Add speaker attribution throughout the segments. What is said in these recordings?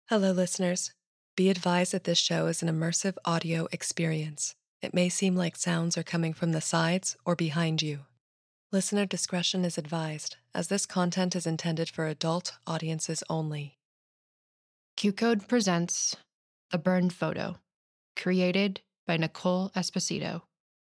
Speaker 1: Hello, listeners. Be advised that this show is an immersive audio experience. It may seem like sounds are coming from the sides or behind you. Listener discretion is advised, as this content is intended for adult audiences only.
Speaker 2: Q-Code presents A Burned Photo, created by Nicole Esposito.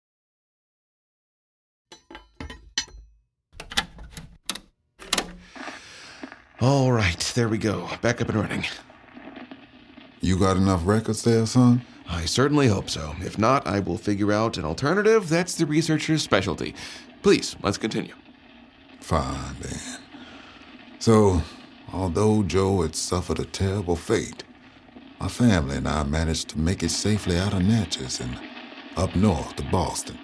Speaker 3: All right, there we go. Back up and running.
Speaker 4: You got enough records there, son?
Speaker 3: I certainly hope so. If not, I will figure out an alternative. That's the researcher's specialty. Please, let's continue.
Speaker 4: Fine, then. So, although Joe had suffered a terrible fate, my family and I managed to make it safely out of Natchez and up north to Boston.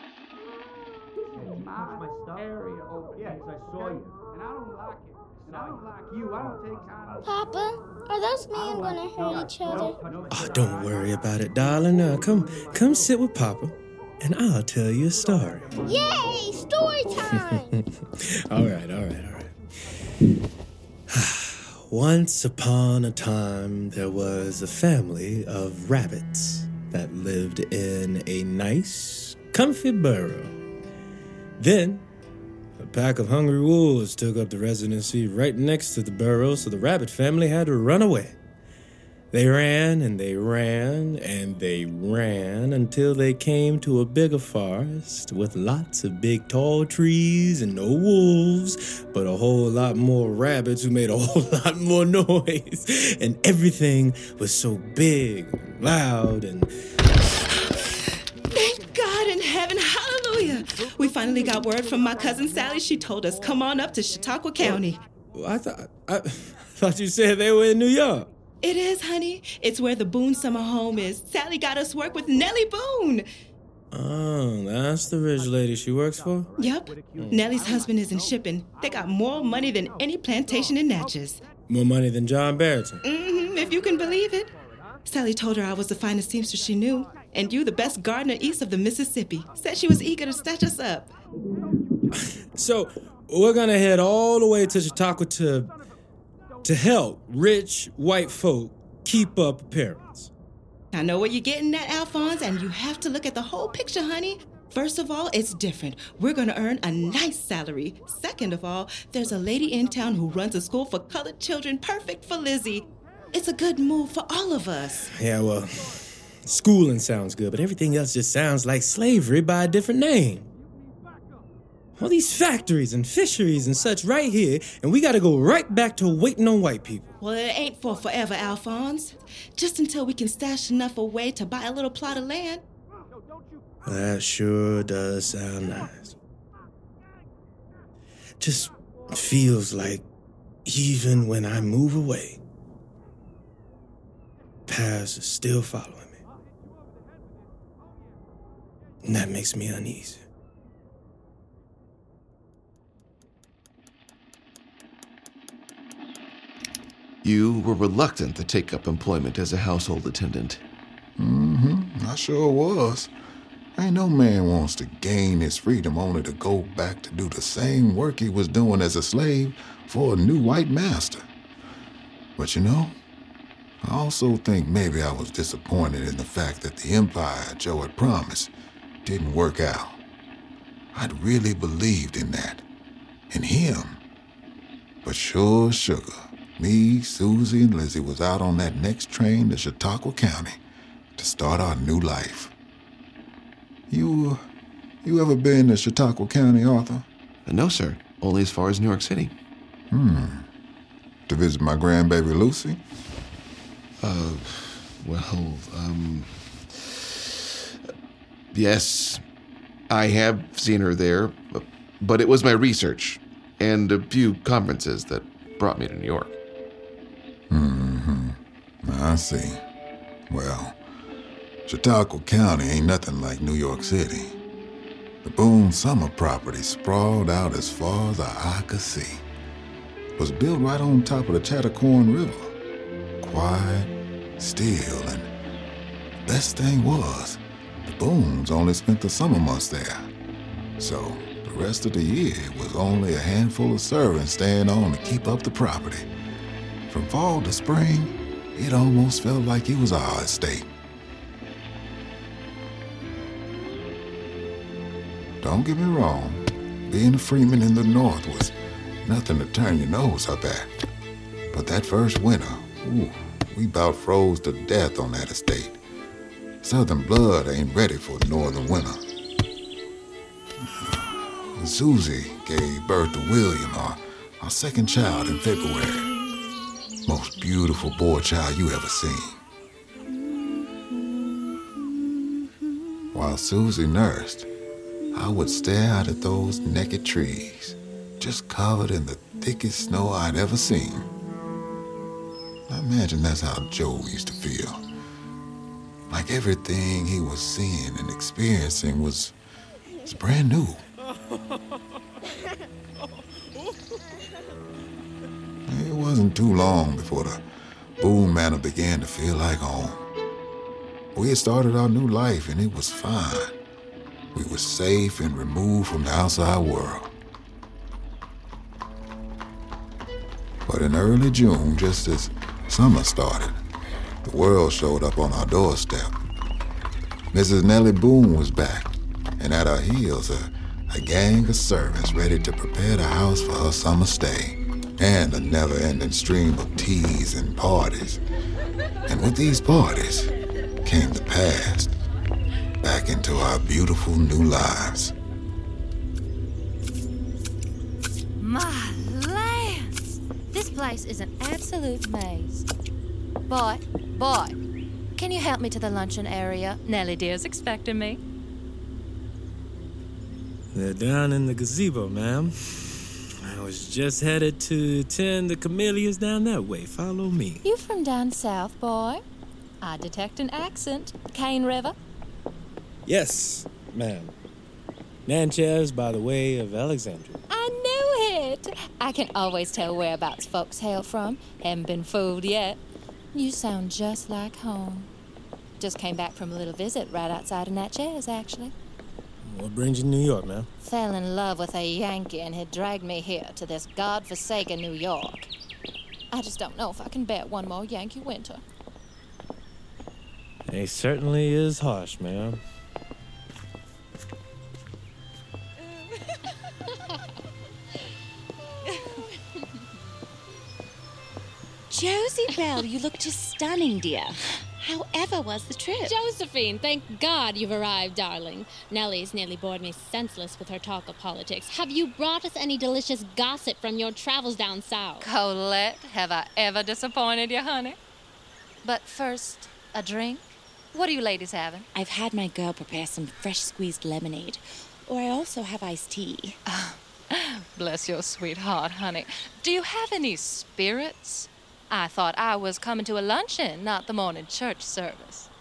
Speaker 5: Papa, are those men gonna hurt each other?
Speaker 6: Oh, don't worry about it, darling. Now, come sit with Papa, and I'll tell you a story.
Speaker 5: Yay! Story time!
Speaker 6: All right. Once upon a time, there was a family of rabbits that lived in a nice, comfy burrow. Then, a pack of hungry wolves took up the residency right next to the burrow, so the rabbit family had to run away. They ran and they ran and they ran until they came to a bigger forest with lots of big tall trees and no wolves, but a whole lot more rabbits who made a whole lot more noise. And everything was so big and loud and...
Speaker 7: Thank God in heaven, hallelujah! We finally got word from my cousin Sally. She told us, come on up to Chautauqua County.
Speaker 6: I thought you said they were in New York.
Speaker 7: It is, honey. It's where the Boone summer home is. Sally got us work with Nellie Boone.
Speaker 6: Oh, that's the rich lady she works for?
Speaker 7: Yep. Nellie's husband is in shipping. They got more money than any plantation in Natchez.
Speaker 6: More money than John Barrington?
Speaker 7: If you can believe it. Sally told her I was the finest seamstress she knew, and you the best gardener east of the Mississippi. Said she was eager to stitch us up.
Speaker 6: So, we're gonna head all the way to Chautauqua to help rich white folk keep up appearance.
Speaker 7: I know what you're getting at, Alphonse, and you have to look at the whole picture, honey. First of all, it's different. We're going to earn a nice salary. Second of all, there's a lady in town who runs a school for colored children, perfect for Lizzie. It's a good move for all of us.
Speaker 6: Yeah, well, schooling sounds good, but everything else just sounds like slavery by a different name. All these factories and fisheries and such right here, and we gotta go right back to waiting on white people.
Speaker 7: Well, it ain't for forever, Alphonse. Just until we can stash enough away to buy a little plot of land.
Speaker 6: That sure does sound nice. Just feels like even when I move away, past is still following me. And that makes me uneasy.
Speaker 3: You were reluctant to take up employment as a household attendant.
Speaker 4: I sure was. Ain't no man wants to gain his freedom only to go back to do the same work he was doing as a slave for a new white master. But you know, I also think maybe I was disappointed in the fact that the empire Joe had promised didn't work out. I'd really believed in that, in him. But sure as sugar, me, Susie, and Lizzie was out on that next train to Chautauqua County to start our new life. You ever been to Chautauqua County, Arthur?
Speaker 3: No, sir. Only as far as New York City.
Speaker 4: To visit my grandbaby Lucy?
Speaker 3: Yes, I have seen her there, but it was my research and a few conferences that brought me to New York.
Speaker 4: I see. Well, Chautauqua County ain't nothing like New York City. The Boone summer property sprawled out as far as the eye could see. Was built right on top of the Chattahoochee River. Quiet, still, and the best thing was, the Boones only spent the summer months there. So the rest of the year was only a handful of servants staying on to keep up the property. From fall to spring, It almost felt like it was our estate. Don't get me wrong, being a Freeman in the North was nothing to turn your nose up at. But that first winter, we about froze to death on that estate. Southern blood ain't ready for northern winter. Susie gave birth to William, our second child, in February. Most beautiful boy child you ever seen. While Susie nursed, I would stare out at those naked trees, just covered in the thickest snow I'd ever seen. I imagine that's how Joe used to feel. Like everything he was seeing and experiencing was brand new. It wasn't too long before the Boone Manor began to feel like home. We had started our new life and it was fine. We were safe and removed from the outside world. But in early June, just as summer started, the world showed up on our doorstep. Mrs. Nellie Boone was back, and at her heels, a gang of servants ready to prepare the house for her summer stay, and a never-ending stream of teas and parties. And with these parties came the past, back into our beautiful new lives.
Speaker 8: My lands! This place is an absolute maze. Boy, can you help me to the luncheon area? Nellie dear's expecting me.
Speaker 6: They're down in the gazebo, ma'am. I was just headed to tend the camellias down that way. Follow me.
Speaker 8: You from down south, boy? I detect an accent. Cane River?
Speaker 6: Yes, ma'am. Natchez by the way of Alexandria.
Speaker 8: I knew it! I can always tell whereabouts folks hail from. Haven't been fooled yet. You sound just like home. Just came back from a little visit right outside of Natchez, actually.
Speaker 6: What brings you to New York, ma'am?
Speaker 8: Fell in love with a Yankee and he dragged me here to this godforsaken New York. I just don't know if I can bear one more Yankee winter.
Speaker 6: He certainly is harsh, ma'am.
Speaker 9: Josie Bell, you look just stunning, dear. However was the trip?
Speaker 10: Josephine, thank God you've arrived, darling. Nellie's nearly bored me senseless with her talk of politics. Have you brought us any delicious gossip from your travels down south?
Speaker 8: Colette, have I ever disappointed you, honey? But first, a drink? What are you ladies having?
Speaker 9: I've had my girl prepare some fresh squeezed lemonade. Or I also have iced tea.
Speaker 8: Bless your sweet heart, honey. Do you have any spirits? I thought I was coming to a luncheon, not the morning church service.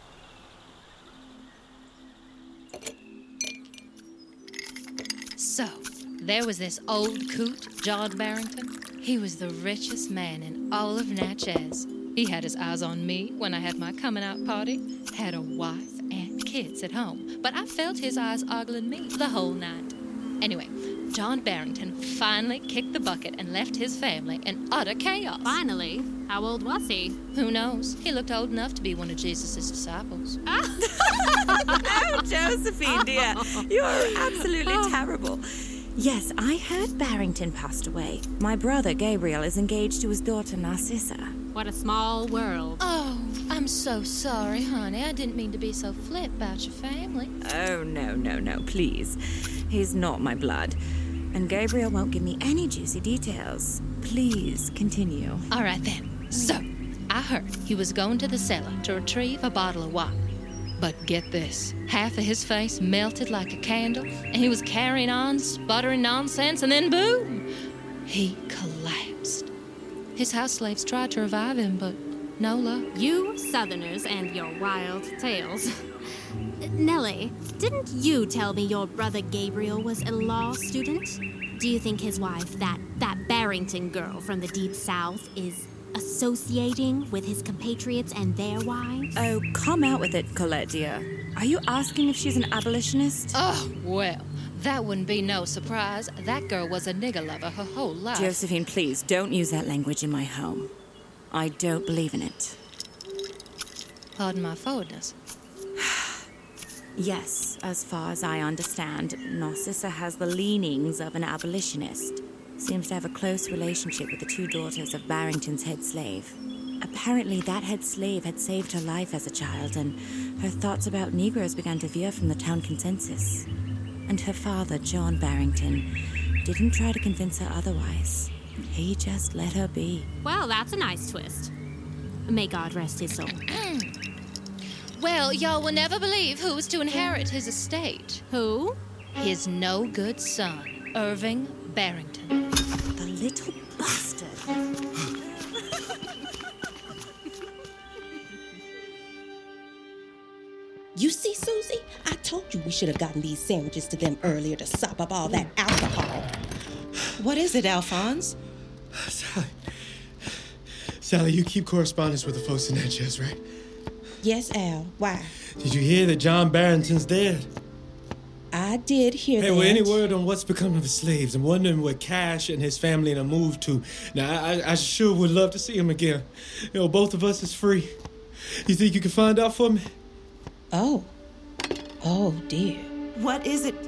Speaker 8: So, there was this old coot, John Barrington. He was the richest man in all of Natchez. He had his eyes on me when I had my coming-out party, had a wife and kids at home, but I felt his eyes ogling me the whole night. Anyway, John Barrington finally kicked the bucket and left his family in utter chaos.
Speaker 10: Finally? How old was he?
Speaker 8: Who knows? He looked old enough to be one of Jesus' disciples.
Speaker 9: Oh, Josephine, dear. You're absolutely terrible. Yes, I heard Barrington passed away. My brother, Gabriel, is engaged to his daughter, Narcissa.
Speaker 10: What a small world.
Speaker 8: Oh, I'm so sorry, honey. I didn't mean to be so flip about your family.
Speaker 9: Oh, no, please. He's not my blood. And Gabriel won't give me any juicy details. Please, continue.
Speaker 8: All right, then. So, I heard he was going to the cellar to retrieve a bottle of wine. But get this, half of his face melted like a candle, and he was carrying on, sputtering nonsense, and then boom, he collapsed. His house slaves tried to revive him, but no luck.
Speaker 10: You Southerners and your wild tales. Nellie, didn't you tell me your brother Gabriel was a law student? Do you think his wife, that Barrington girl from the Deep South, is associating with his compatriots and their wives?
Speaker 9: Oh, come out with it, Colette, dear. Are you asking if she's an abolitionist?
Speaker 8: Oh, well, that wouldn't be no surprise. That girl was a nigger lover her whole life.
Speaker 9: Josephine, please, don't use that language in my home. I don't believe in it.
Speaker 8: Pardon my forwardness.
Speaker 9: Yes, as far as I understand, Narcissa has the leanings of an abolitionist. Seems to have a close relationship with the two daughters of Barrington's head slave. Apparently, that head slave had saved her life as a child, and her thoughts about Negroes began to veer from the town consensus. And her father, John Barrington, didn't try to convince her otherwise. He just let her be.
Speaker 10: Well, that's a nice twist. May God rest his soul.
Speaker 8: Well, y'all will never believe who is to inherit his estate.
Speaker 10: Who?
Speaker 8: His no-good son, Irving Barrington.
Speaker 9: The little bastard.
Speaker 7: You see, Susie? I told you we should have gotten these sandwiches to them earlier to sop up all that alcohol. What is it, Alphonse?
Speaker 6: Sally, you keep correspondence with the folks in Natchez, right?
Speaker 7: Yes, Al. Why?
Speaker 6: Did you hear that John Barrington's dead?
Speaker 7: I did hear that.
Speaker 6: Hey, well, any word on what's become of his slaves? I'm wondering where Cash and his family are moved to. Now, I sure would love to see him again. You know, both of us is free. You think you can find out for me?
Speaker 7: Oh, dear.
Speaker 9: What is it?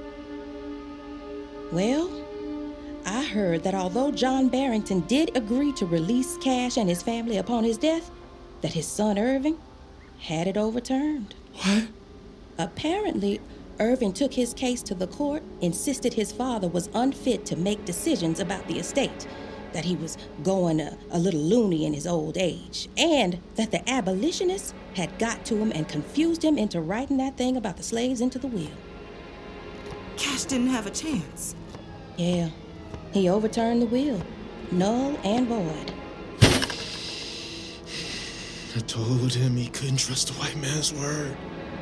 Speaker 7: Well, I heard that although John Barrington did agree to release Cash and his family upon his death, that his son Irving had it overturned.
Speaker 6: What?
Speaker 7: Apparently, Irving took his case to the court, insisted his father was unfit to make decisions about the estate, that he was going a little loony in his old age, and that the abolitionists had got to him and confused him into writing that thing about the slaves into the will.
Speaker 9: Cash didn't have a chance.
Speaker 7: Yeah, he overturned the will, null and void.
Speaker 6: I told him he couldn't trust the white man's word.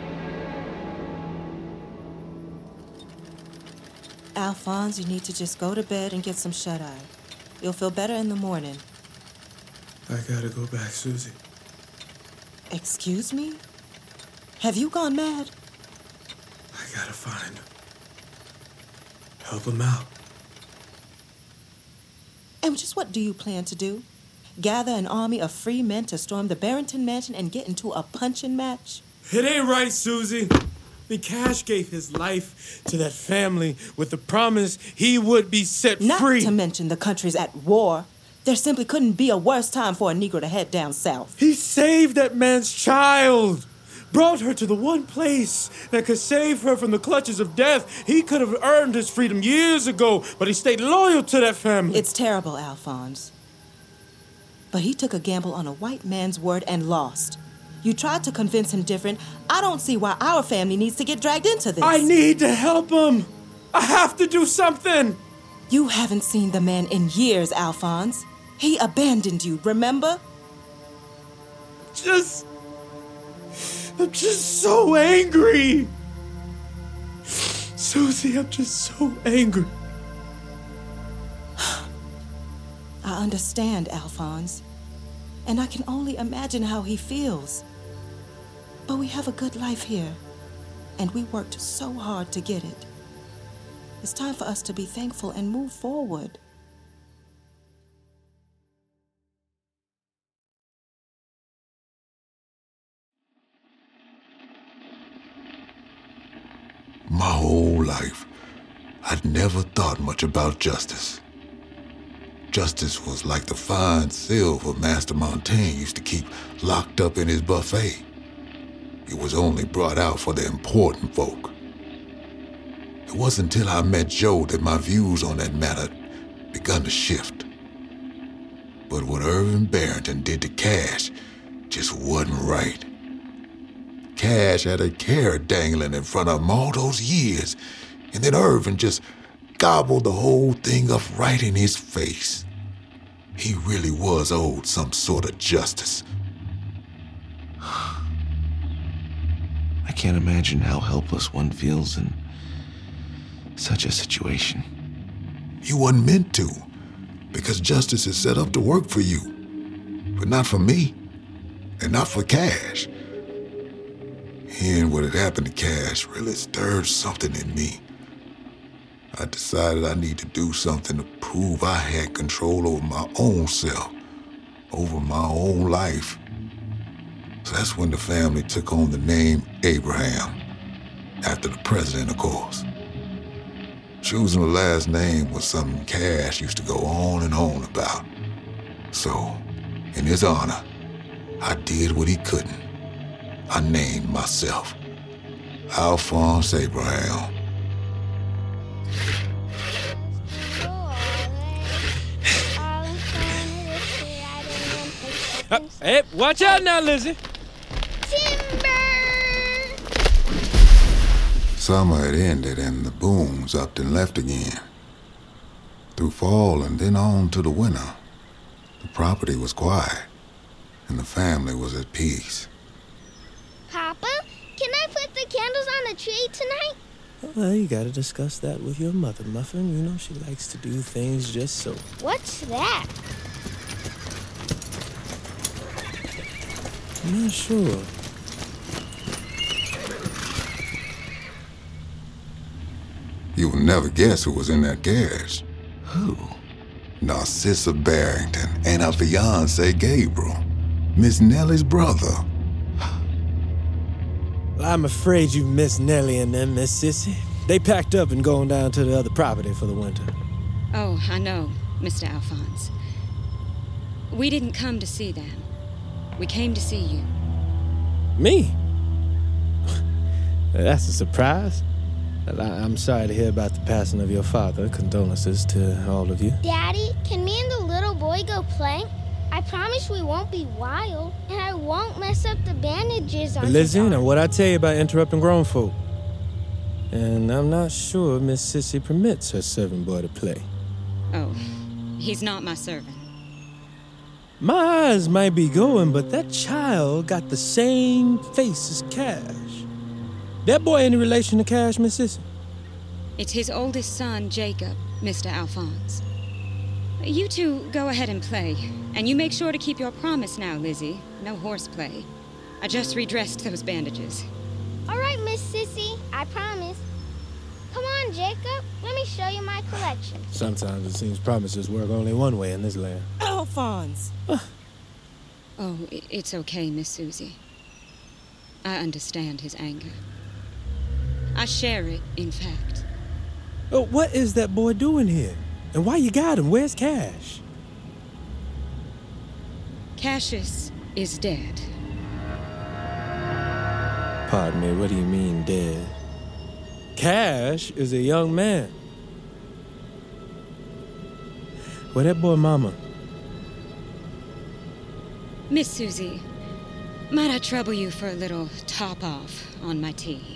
Speaker 11: Alphonse, you need to just go to bed and get some shut-eye. You'll feel better in the morning.
Speaker 6: I gotta go back, Susie.
Speaker 11: Excuse me? Have you gone mad?
Speaker 6: I gotta find him. Help him out.
Speaker 11: And just what do you plan to do? Gather an army of free men to storm the Barrington mansion and get into a punching match?
Speaker 6: It ain't right, Susie. The Cash gave his life to that family with the promise he would be set free.
Speaker 11: Not to mention the country's at war. There simply couldn't be a worse time for a Negro to head down south.
Speaker 6: He saved that man's child. Brought her to the one place that could save her from the clutches of death. He could have earned his freedom years ago, but he stayed loyal to that family.
Speaker 11: It's terrible, Alphonse. But he took a gamble on a white man's word and lost. You tried to convince him different. I don't see why our family needs to get dragged into this.
Speaker 6: I need to help him. I have to do something.
Speaker 11: You haven't seen the man in years, Alphonse. He abandoned you, remember?
Speaker 6: I'm just so angry. Susie, I'm just so angry.
Speaker 11: I understand, Alphonse. And I can only imagine how he feels. But we have a good life here. And we worked so hard to get it. It's time for us to be thankful and move forward.
Speaker 4: My whole life, I'd never thought much about justice. Justice was like the fine silver Master Montaigne used to keep locked up in his buffet. It was only brought out for the important folk. It wasn't until I met Joe that my views on that matter begun to shift. But what Irving Barrington did to Cash just wasn't right. Cash had a carrot dangling in front of him all those years, and then Irving just gobbled the whole thing up right in his face. He really was owed some sort of justice.
Speaker 3: I can't imagine how helpless one feels in such a situation.
Speaker 4: You wasn't meant to, because justice is set up to work for you, but not for me, and not for Cash. Hearing what had happened to Cash really stirred something in me. I decided I need to do something to prove I had control over my own self, over my own life. So that's when the family took on the name Abraham, after the president, of course. Choosing the last name was something Cash used to go on and on about. So, in his honor, I did what he couldn't. I named myself Alphonse Abraham.
Speaker 12: Hey, watch out now, Lizzie.
Speaker 4: Summer had ended and the booms upped and left again. Through fall and then on to the winter, the property was quiet and the family was at peace.
Speaker 5: Papa, can I put the candles on the tree tonight?
Speaker 6: Well, you gotta discuss that with your mother, Muffin. You know she likes to do things just so.
Speaker 5: What's that?
Speaker 6: I'm not sure.
Speaker 4: You will never guess who was in that carriage.
Speaker 3: Who?
Speaker 4: Narcissa Barrington and her fiancé, Gabriel. Miss Nellie's brother.
Speaker 6: Well, I'm afraid you missed Nellie and them, Miss Sissy. They packed up and going down to the other property for the winter.
Speaker 13: Oh, I know, Mr. Alphonse. We didn't come to see them. We came to see you.
Speaker 6: Me? That's a surprise. I'm sorry to hear about the passing of your father. Condolences to all of you.
Speaker 5: Daddy, can me and the little boy go play? I promise we won't be wild, and I won't mess up the bandages on
Speaker 6: Lizzie,
Speaker 5: his arm.
Speaker 6: now what I tell you about interrupting grown folk? And I'm not sure Miss Sissy permits her servant boy to play.
Speaker 13: Oh, he's not my servant.
Speaker 6: My eyes might be going, but that child got the same face as Cash. That boy any relation to Cash, Miss Sissy?
Speaker 13: It's his oldest son, Jacob, Mr. Alphonse. You two go ahead and play. And you make sure to keep your promise now, Lizzie. No horseplay. I just redressed those bandages.
Speaker 5: All right, Miss Sissy, I promise. Come on, Jacob. Let me show you my collection.
Speaker 6: Sometimes it seems promises work only one way in this land.
Speaker 11: Alphonse!
Speaker 13: Oh, it's okay, Miss Susie. I understand his anger. I share it, in fact.
Speaker 6: Oh, what is that boy doing here? And why you got him? Where's Cash?
Speaker 13: Cassius is dead.
Speaker 6: Pardon me, what do you mean dead? Cash is a young man. Where that boy mama?
Speaker 13: Miss Susie, might I trouble you for a little top-off on my tea?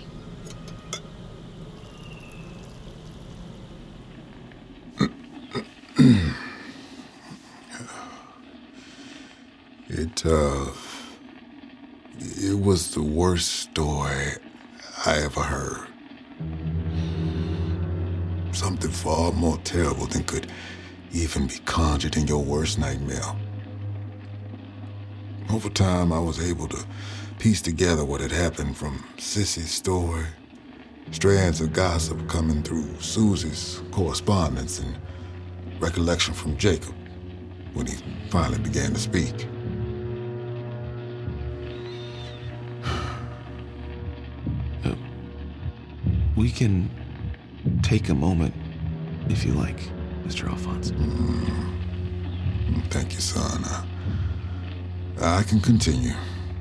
Speaker 4: It was the worst story I ever heard. Something far more terrible than could even be conjured in your worst nightmare. Over time, I was able to piece together what had happened from Sissy's story, strands of gossip coming through Susie's correspondence, and recollection from Jacob when he finally began to speak.
Speaker 3: We can take a moment, if you like, Mr. Alphonse.
Speaker 4: Thank you, son. I can continue.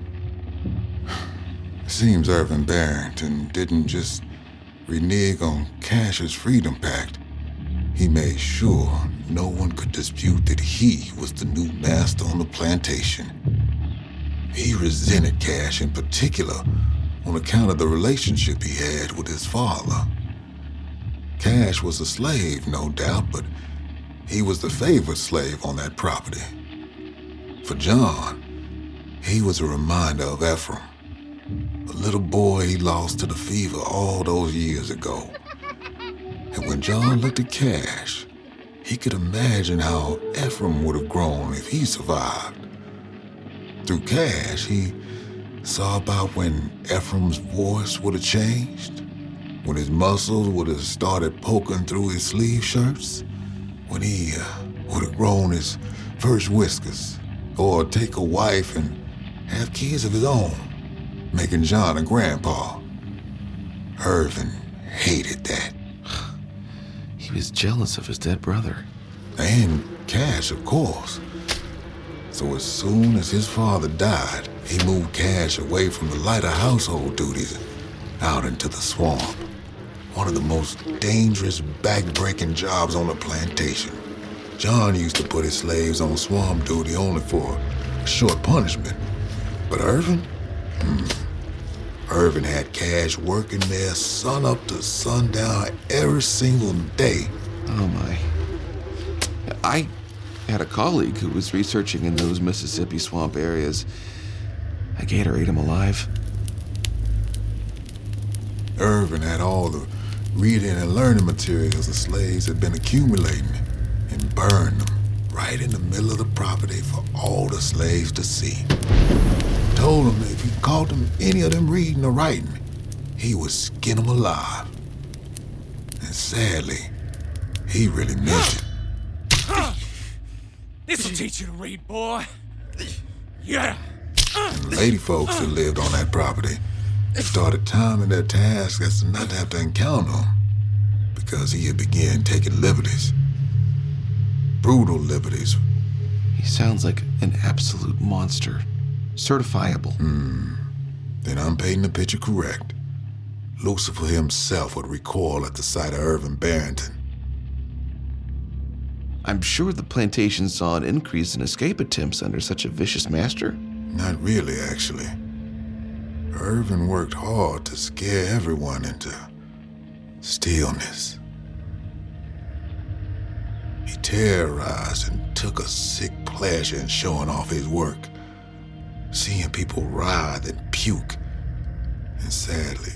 Speaker 4: It seems Irvin Barrington didn't just renege on Cash's Freedom Pact. He made sure no one could dispute that he was the new master on the plantation. He resented Cash in particular on account of the relationship he had with his father. Cash was a slave, no doubt, but he was the favored slave on that property. For John, he was a reminder of Ephraim, a little boy he lost to the fever all those years ago. And when John looked at Cash, he could imagine how Ephraim would have grown if he survived. Through Cash, he saw about when Ephraim's voice would have changed, when his muscles would have started poking through his sleeve shirts, when he would have grown his first whiskers, or take a wife and have kids of his own, making John a grandpa. Irvin hated that.
Speaker 3: He was jealous of his dead brother.
Speaker 4: And Cash, of course. So as soon as his father died, he moved Cash away from the lighter household duties out into the swamp. One of the most dangerous, back-breaking jobs on the plantation. John used to put his slaves on swamp duty only for a short punishment. But Irvin? Irvin had Cash working there sun up to sundown every single day.
Speaker 3: Oh my. I had a colleague who was researching in those Mississippi swamp areas. A gator ate him alive.
Speaker 4: Irvin had all the reading and learning materials the slaves had been accumulating and burned them right in the middle of the property for all the slaves to see. Told them that if he caught them, any of them reading or writing, he would skin them alive. And sadly, he really meant it.
Speaker 12: This'll teach you to read, boy. Yeah.
Speaker 4: And lady folks that lived on that property started timing their tasks as to not to have to encounter him because he had began taking liberties. Brutal liberties.
Speaker 3: He sounds like an absolute monster. Certifiable.
Speaker 4: Then I'm painting the picture correct. Lucifer himself would recoil at the sight of Irvin Barrington.
Speaker 3: I'm sure the plantation saw an increase in escape attempts under such a vicious master.
Speaker 4: Not really, actually. Irvin worked hard to scare everyone into stillness. He terrorized and took a sick pleasure in showing off his work, seeing people writhe and puke. And sadly,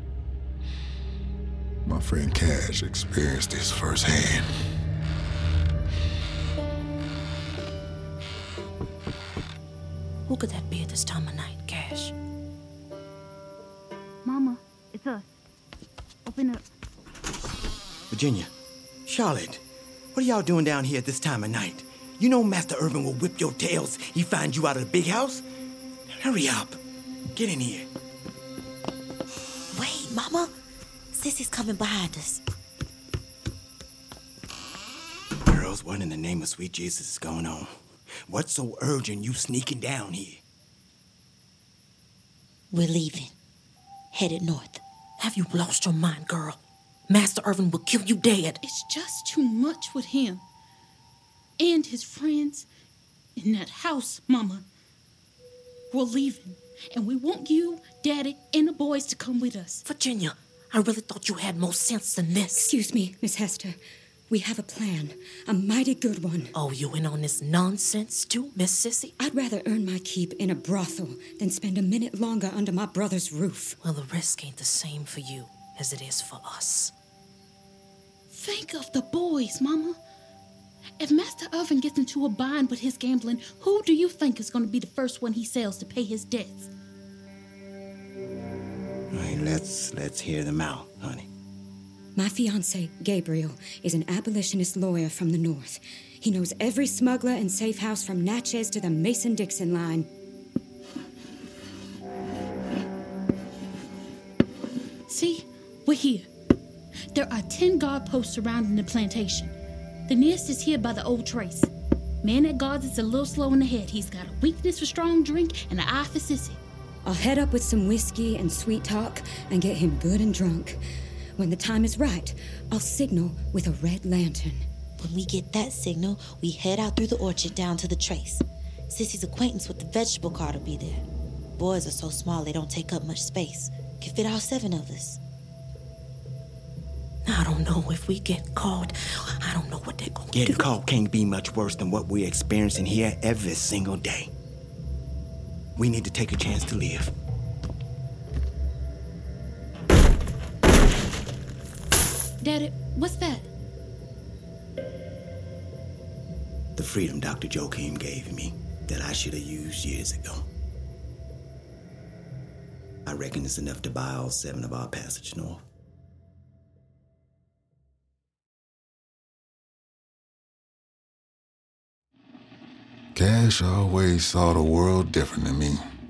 Speaker 4: my friend Cash experienced this firsthand.
Speaker 14: Who could that be at this time of night, Cash?
Speaker 15: Mama, it's us. Open up.
Speaker 16: Virginia, Charlotte, what are y'all doing down here at this time of night? You know Master Irvin will whip your tails. He finds you out of the big house. Hurry up. Get in here.
Speaker 14: Wait, Mama. Sissy's coming behind us.
Speaker 16: Girls, what in the name of sweet Jesus is going on? What's so urgent you sneaking down here?
Speaker 14: We're leaving. Headed north. Have you lost your mind, girl? Master Irvin will kill you dead.
Speaker 15: It's just too much with him. And his friends in that house, Mama. We're leaving. And we want you, Daddy, and the boys to come with us.
Speaker 14: Virginia, I really thought you had more sense than this.
Speaker 13: Excuse me, Miss Hester. We have a plan. A mighty good one.
Speaker 14: Oh, you in on this nonsense too, Miss Sissy?
Speaker 13: I'd rather earn my keep in a brothel than spend a minute longer under my brother's roof.
Speaker 14: Well, the risk ain't the same for you as it is for us.
Speaker 15: Think of the boys, Mama. If Master Irvin gets into a bind with his gambling, who do you think is going to be the first one he sells to pay his debts?
Speaker 16: All right, let's hear them out, honey.
Speaker 13: My fiancé, Gabriel, is an abolitionist lawyer from the north. He knows every smuggler and safe house from Natchez to the Mason-Dixon line.
Speaker 15: See, we're here. There are 10 guard posts surrounding the plantation. The nearest is here by the old trace. Man that guards is a little slow in the head. He's got a weakness for strong drink and an eye for sissy.
Speaker 13: I'll head up with some whiskey and sweet talk and get him good and drunk. When the time is right, I'll signal with a red lantern.
Speaker 14: When we get that signal, we head out through the orchard down to the trace. Sissy's acquaintance with the vegetable cart will be there. Boys are so small they don't take up much space. Can fit all 7 of us. I don't know if we get caught. I don't know what they're going to do.
Speaker 16: Getting caught can't be much worse than what we're experiencing here every single day. We need to take a chance to live.
Speaker 15: Daddy, what's that?
Speaker 16: The freedom Dr. Joachim gave me that I should have used years ago. I reckon it's enough to buy all 7 of our passage north.
Speaker 4: Cash always saw the world different than me.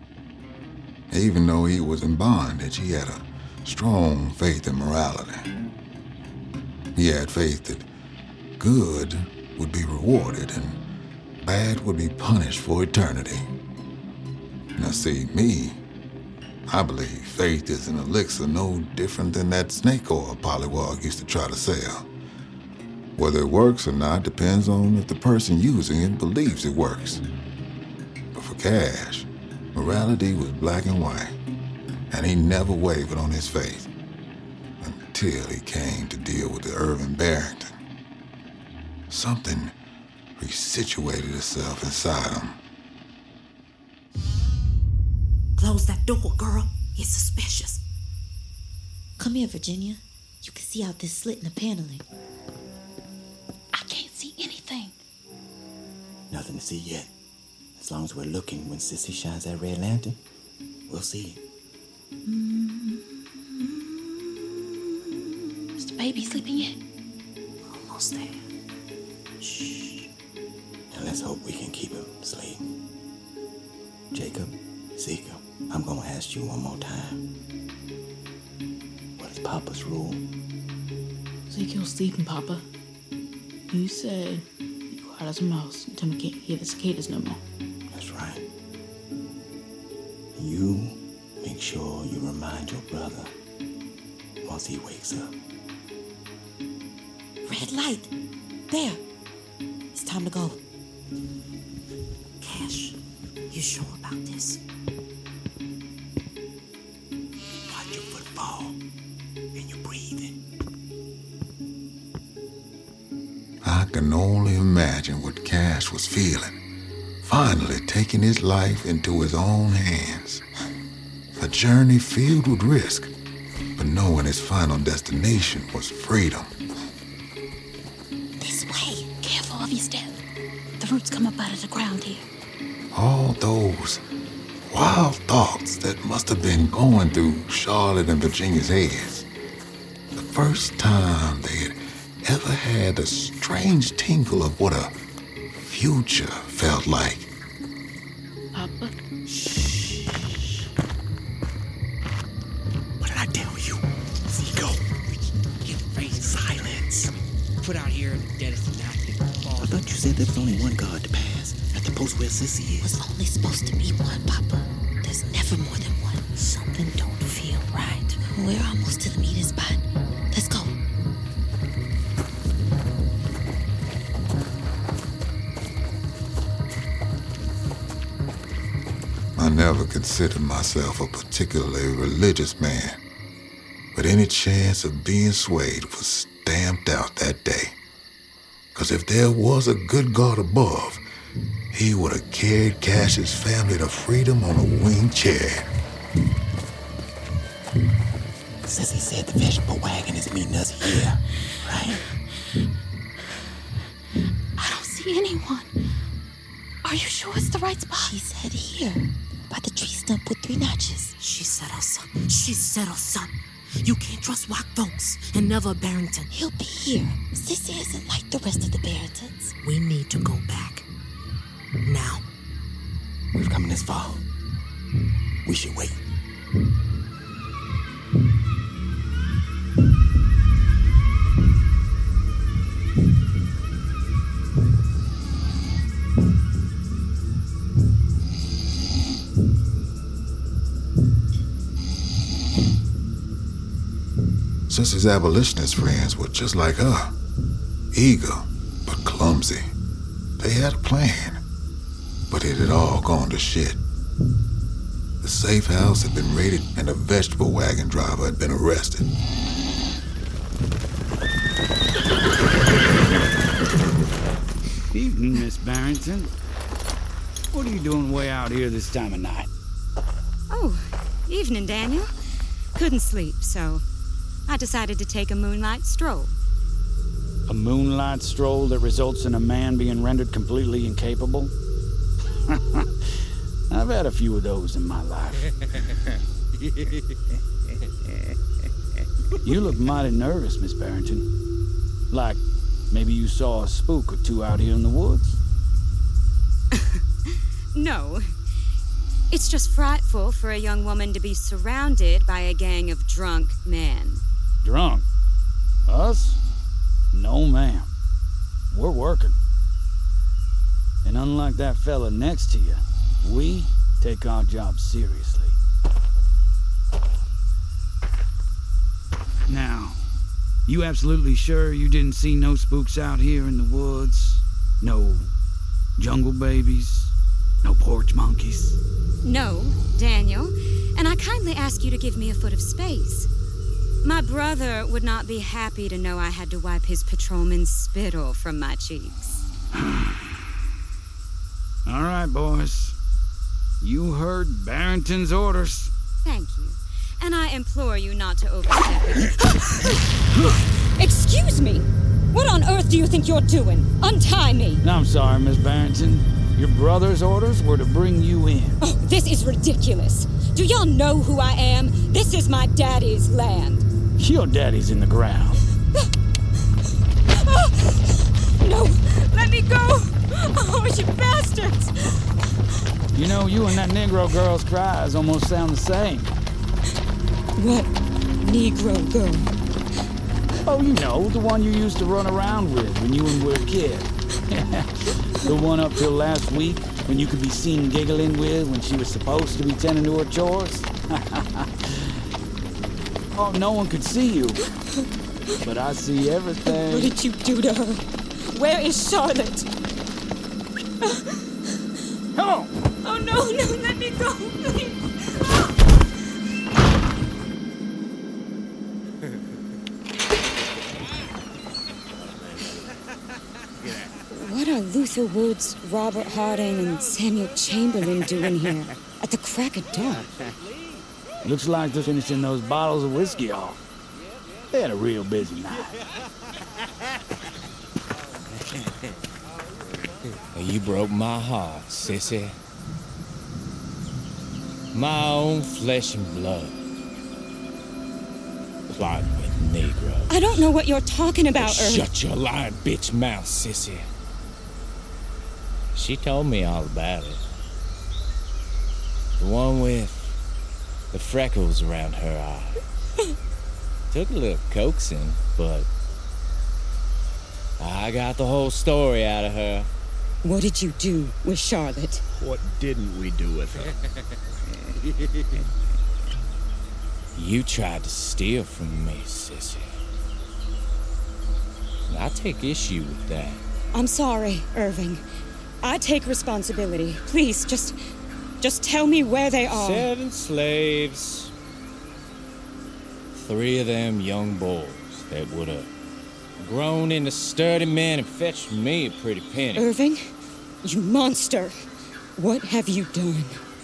Speaker 4: Even though he was in bondage, he had a strong faith in morality. He had faith that good would be rewarded and bad would be punished for eternity. Now see, me, I believe faith is an elixir no different than that snake oil Pollywog used to try to sell. Whether it works or not depends on if the person using it believes it works. But for Cash, morality was black and white, and he never wavered on his faith until he came to deal with the Irvin Barrington. Something resituated itself inside him.
Speaker 14: Close that door, girl. It's suspicious. Come here, Virginia. You can see out this slit in the paneling.
Speaker 15: I can't see anything.
Speaker 16: Nothing to see yet. As long as we're looking, when Sissy shines that red lantern, we'll see.
Speaker 15: Is the baby sleeping yet?
Speaker 14: Almost there.
Speaker 16: Shh. And let's hope we can keep him asleep. Jacob, Zeke, I'm gonna ask you one more time. What is Papa's rule?
Speaker 15: Ezekiel's sleeping, Papa. You said be quiet as a mouse until we can't hear the cicadas no more.
Speaker 16: That's right. You make sure you remind your brother once he wakes up.
Speaker 14: Red light. There. It's time to go. Cash, you sure about this?
Speaker 16: Watch your foot fall and you're breathing.
Speaker 4: I can only imagine what Cash was feeling. Finally taking his life into his own hands. A journey filled with risk, but knowing his final destination was freedom.
Speaker 15: This way. Careful of your step. The roots come up out of the ground here.
Speaker 4: All those wild thoughts that must have been going through Charlotte and Virginia's heads. The first time they had ever had a strange tingle of what a future felt like.
Speaker 15: Papa?
Speaker 16: Shh. What did I tell you? Zico,
Speaker 12: Get face silence. Put out here in the dead of the night.
Speaker 16: I thought you said there was only one guard to pass at the post where Sissy is.
Speaker 14: There's only supposed to be one, Papa. There's never more than one. Something don't feel right. We're almost to the meeting spot. Let's go.
Speaker 4: I never considered myself a particularly religious man, but any chance of being swayed was stamped out that day. Because if there was a good God above, he would have carried Cash's family to freedom on a winged chariot.
Speaker 16: Sissy said the vegetable wagon is meeting us here, right?
Speaker 15: I don't see anyone. Are you sure it's the right spot?
Speaker 14: She said here, by the tree stump with 3 notches.
Speaker 17: She said us something. She said us something. You can't trust white folks, and never Barrington.
Speaker 14: He'll be here. Sissy isn't like the rest of the Barringtons.
Speaker 17: We need to go back. Now.
Speaker 16: We've come this far. We should wait.
Speaker 4: Sissy's abolitionist friends were just like her. Eager, but clumsy. They had a plan, but it had all gone to shit. The safe house had been raided and a vegetable wagon driver had been arrested.
Speaker 12: Evening, Miss Barrington. What are you doing way out here this time of night?
Speaker 13: Oh, evening, Daniel. Couldn't sleep, so I decided to take a moonlight stroll.
Speaker 12: A moonlight stroll that results in a man being rendered completely incapable? I've had a few of those in my life. You look mighty nervous, Miss Barrington. Like maybe you saw a spook or two out here in the woods?
Speaker 13: No. It's just frightful for a young woman to be surrounded by a gang of drunk men.
Speaker 12: Drunk? Us? No, ma'am. We're working. And unlike that fella next to you, we take our job seriously. Now, you absolutely sure you didn't see no spooks out here in the woods? No jungle babies? No porch monkeys?
Speaker 13: No, Daniel, and I kindly ask you to give me a foot of space. My brother would not be happy to know I had to wipe his patrolman's spittle from my cheeks.
Speaker 12: All right, boys. You heard Barrington's orders.
Speaker 13: Thank you. And I implore you not to overstep it. Excuse me! What on earth do you think you're doing? Untie me!
Speaker 12: I'm sorry, Miss Barrington. Your brother's orders were to bring you in.
Speaker 13: Oh, this is ridiculous. Do y'all know who I am? This is my daddy's land.
Speaker 12: Your daddy's in the ground.
Speaker 13: No! Let me go! Oh, you bastards!
Speaker 12: You know, you and that Negro girl's cries almost sound the same.
Speaker 13: What Negro girl?
Speaker 12: Oh, you know, the one you used to run around with when you were a kid. The one up till last week when you could be seen giggling with when she was supposed to be tending to her chores. Oh, no one could see you. But I see everything.
Speaker 13: What did you do to her? Where is Charlotte?
Speaker 12: Come on!
Speaker 13: Oh, no, let me go, please. What are Luther Woods, Robert Harding, and Samuel Chamberlain doing here at the crack of dawn?
Speaker 12: Looks like they're finishing those bottles of whiskey off. They had a real busy night.
Speaker 18: You broke my heart, sissy. My own flesh and blood. Plotting with Negro.
Speaker 13: I don't know what you're talking about,
Speaker 18: Shut your lying bitch mouth, sissy. She told me all about it. The one with the freckles around her eye. Took a little coaxing, but I got the whole story out of her.
Speaker 13: What did you do with Charlotte?
Speaker 19: What didn't we do with her?
Speaker 18: You tried to steal from me, sissy. I take issue with that.
Speaker 13: I'm sorry, Irving. I take responsibility. Please, just tell me where they are.
Speaker 18: 7 slaves. 3 of them young boys that would have grown into sturdy men and fetched me a pretty penny.
Speaker 13: Irving, you monster. What have you done?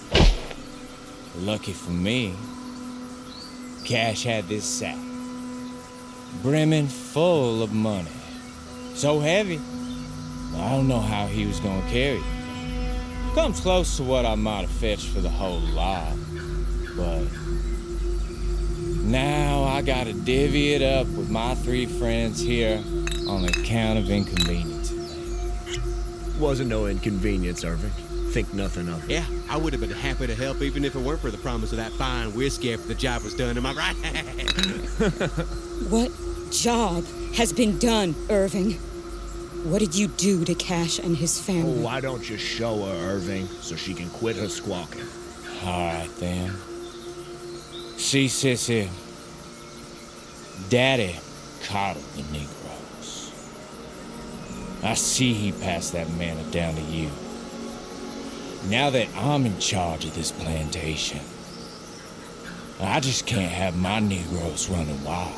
Speaker 18: Lucky for me, Cash had this sack, brimming full of money. So heavy, I don't know how he was gonna carry it. Comes close to what I might have fetched for the whole lot, but now I gotta divvy it up with my 3 friends here on account of inconvenience.
Speaker 19: Wasn't no inconvenience, Irving. Think nothing of it.
Speaker 20: Yeah, I would have been happy to help even if it weren't for the promise of that fine whiskey after the job was done. Am I right?
Speaker 13: What job has been done, Irving? What did you do to Cash and his family?
Speaker 19: Oh, why don't you show her, Irving, so she can quit her squawking?
Speaker 18: All right, then. See, sissy, Daddy coddled the Negroes. I see he passed that manna down to you. Now that I'm in charge of this plantation, I just can't have my Negroes running wild.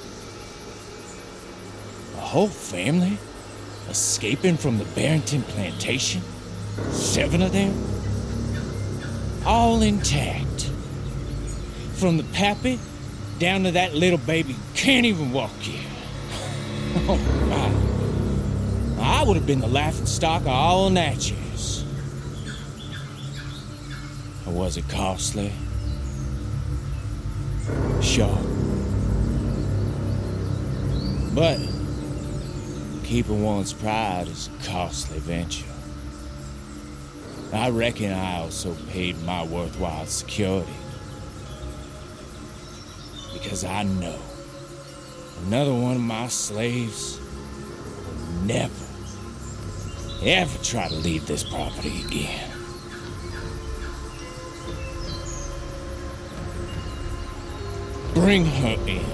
Speaker 18: A whole family escaping from the Barrington plantation? 7 of them? All intact. From the pappy down to that little baby who can't even walk yet. Oh, my. I would have been the laughingstock of all Natchez. Or was it costly? Sure. But keeping one's pride is a costly venture. I reckon I also paid my worthwhile security. Because I know another one of my slaves will never, ever try to leave this property again. Bring her in.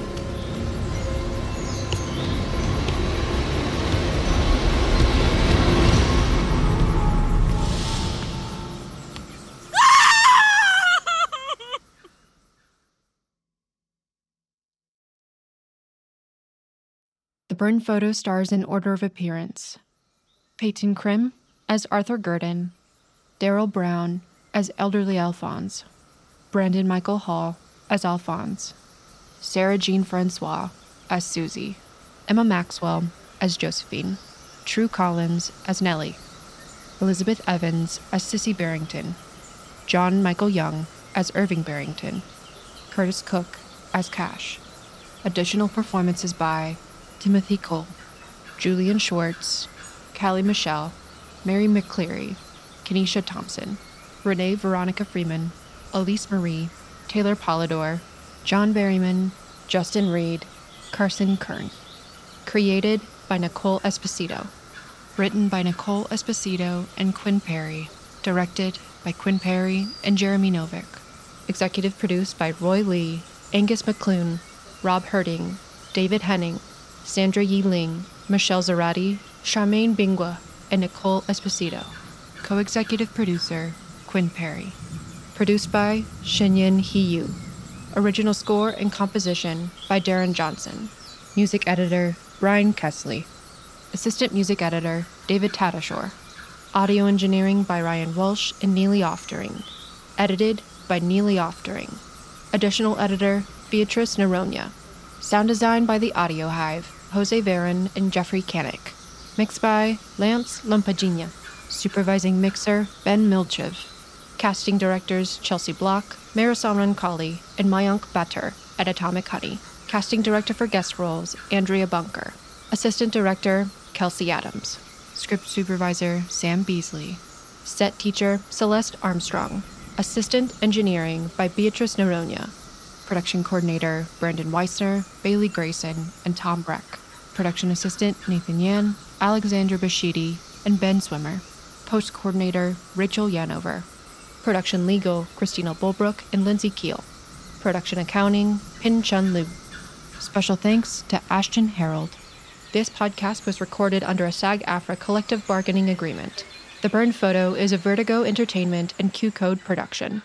Speaker 2: The Burned Photo stars in order of appearance: Peyton Krim as Arthur Gurdon, Daryl Brown as Elderly Alphonse, Brandon Michael Hall as Alphonse, Sarah Jean Francois as Susie, Emma Maxwell as Josephine, True Collins as Nellie, Elizabeth Evans as Sissy Barrington, John Michael Young as Irving Barrington, Curtis Cook as Cash. Additional performances by Timothy Cole, Julian Schwartz, Callie Michelle, Mary McCleary, Kenesha Thompson, Renee Veronica Freeman, Elise Marie, Taylor Polidor, John Berryman, Justin Reed, Carson Kern. Created by Nicole Esposito. Written by Nicole Esposito and Quinn Perry. Directed by Quinn Perry and Jeremy Novick. Executive produced by Roy Lee, Angus McClune, Rob Herding, David Henning, Sandra Yi Ling, Michelle Zarati, Charmaine Bingwa, and Nicole Esposito. Co-executive producer, Quinn Perry. Produced by Shinyin Hiyu. Original score and composition by Darren Johnson. Music editor, Brian Kesley. Assistant music editor, David Tatashore. Audio engineering by Ryan Walsh and Neely Oftering. Edited by Neely Oftering. Additional editor, Beatrice Neronia. Sound design by The Audio Hive, Jose Varon and Jeffrey Kanik. Mixed by Lance Lampagina. Supervising mixer, Ben Milchev. Casting directors, Chelsea Block, Marisol Roncalli, and Mayank Batter at Atomic Honey. Casting director for guest roles, Andrea Bunker. Assistant director, Kelsey Adams. Script supervisor, Sam Beasley. Set teacher, Celeste Armstrong. Assistant engineering by Beatrice Neronia. Production coordinator, Brandon Weissner, Bailey Grayson, and Tom Breck. Production assistant, Nathan Yan, Alexander Bashidi, and Ben Swimmer. Post coordinator, Rachel Yanover. Production legal, Christina Bulbrook and Lindsay Keel. Production accounting, Pin Chun Liu. Special thanks to Ashton Harold. This podcast was recorded under a SAG-AFTRA collective bargaining agreement. The Burned Photo is a Vertigo Entertainment and Q-Code production.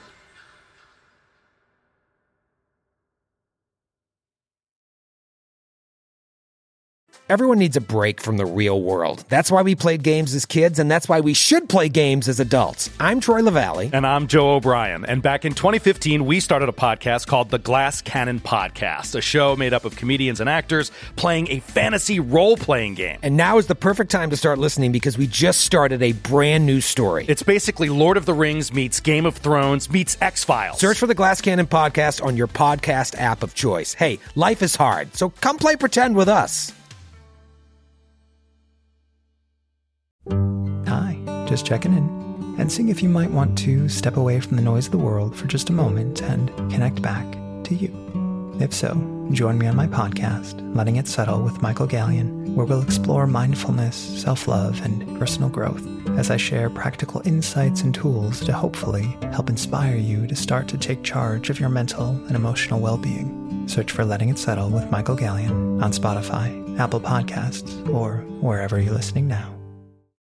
Speaker 21: Everyone needs a break from the real world. That's why we played games as kids, and that's why we should play games as adults. I'm Troy LaValle.
Speaker 22: And I'm Joe O'Brien. And back in 2015, we started a podcast called The Glass Cannon Podcast, a show made up of comedians and actors playing a fantasy role-playing game.
Speaker 21: And now is the perfect time to start listening because we just started a brand new story.
Speaker 22: It's basically Lord of the Rings meets Game of Thrones meets X-Files.
Speaker 21: Search for The Glass Cannon Podcast on your podcast app of choice. Hey, life is hard, so come play pretend with us.
Speaker 23: Hi, just checking in and seeing if you might want to step away from the noise of the world for just a moment and connect back to you. If so, join me on my podcast, Letting It Settle with Michael Gallion, where we'll explore mindfulness, self-love, and personal growth as I share practical insights and tools to hopefully help inspire you to start to take charge of your mental and emotional well-being. Search for Letting It Settle with Michael Gallion on Spotify, Apple Podcasts, or wherever you're listening now.